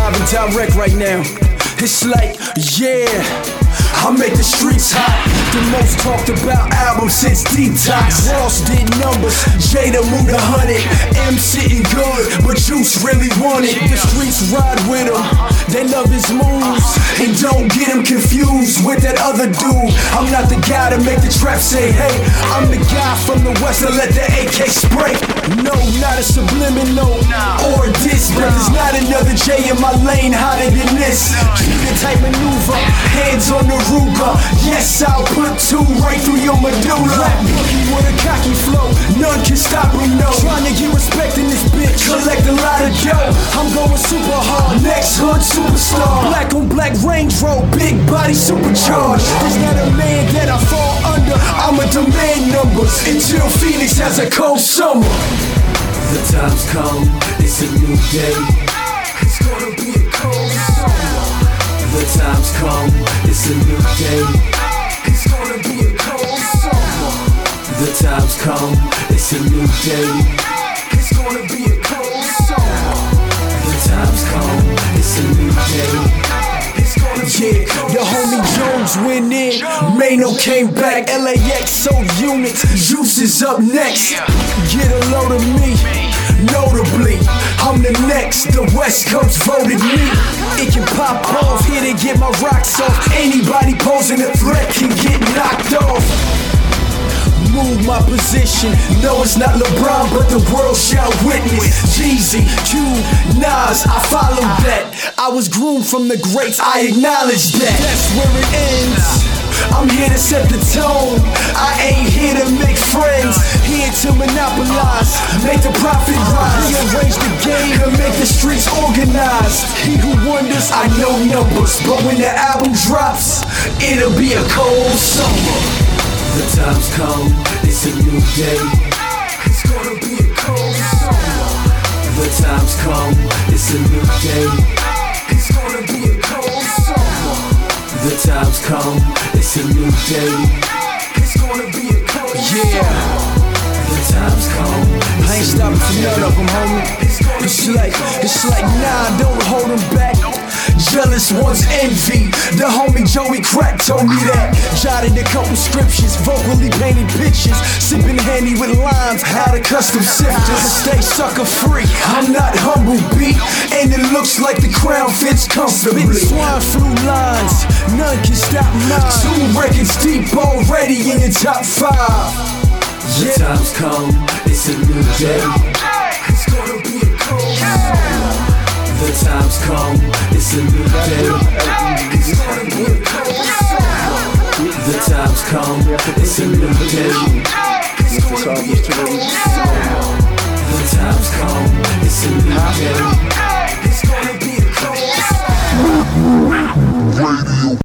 live and direct right now. It's like, yeah, I make the streets hot. The most talked about album since Detox. Ross did numbers, Jada moved 100. M sitting good, but Juice really want it. The streets ride with him, they love his moves. And don't get him confused with that other dude. I'm not the guy to make the trap say hey. I'm the guy from the west to let the AK spray. No, not a subliminal or a diss, but there's not another J in my lane hotter than this. Keep it tight maneuver, hands on the Ruger. Yes, I'll put two right through your medulla. Black boogie with a cocky flow, none can stop him, no. Trying to get respect in this bitch, collect a lot of dough. I'm going super hard, next hood superstar. Black on black Range Rover, big body supercharged. There's not a man that I fall under, I'ma demand numbers until Phoenix has a cold summer. The time's come, it's a new day. It's gonna be a cold summer. The time's come, it's a new day. It's gonna be a cold summer. The time's come, it's a new day. It's gonna be a cold summer. The time's come, it's a new day. Yeah, the homie Jones went in, Mano came back, LAX sold units, Juice is up next. Get a load of me, notably, I'm the next, the West Coast voted me. It can pop off, here to get my rocks off. Anybody posing a threat can get knocked off. Move my position, no it's not LeBron, but the world shall witness. Jeezy, Q, Nas, I follow that. I was groomed from the greats, I acknowledge that. That's where it ends, I'm here to set the tone. I ain't here to make friends, here to monopolize, make the profit rise. Rearrange the game and make the streets organized. He who wonders, I know numbers, but when the album drops, it'll be a cold summer. The time's come, it's a new day. It's gonna be a cold summer. The time's come, it's a new day. It's gonna be a cold summer. The time's come, it's a new day. It's gonna be a cold summer. The time's come, I ain't stopping for none of them, homie. It's like, nah, don't hold them back. Jealous wants envy. The homie Joey Crack told me that. Jotted a couple scriptures, vocally painted pictures, sipping Henny with limes out of custom sifters. Stay sucker free, I'm not humble beat, and it looks like the crown fits comfortably. Swine flu lines, none can stop mine. 2 records deep already in your top 5. The time's come, it's a new day. It's gonna be a cold summer. The time's come, it's a new day. It's gonna be a cold summer. The time's come, it's a new day. It's gonna be a cold summer. The time's come, it's a new day. It's gonna be a cold summer. Radio.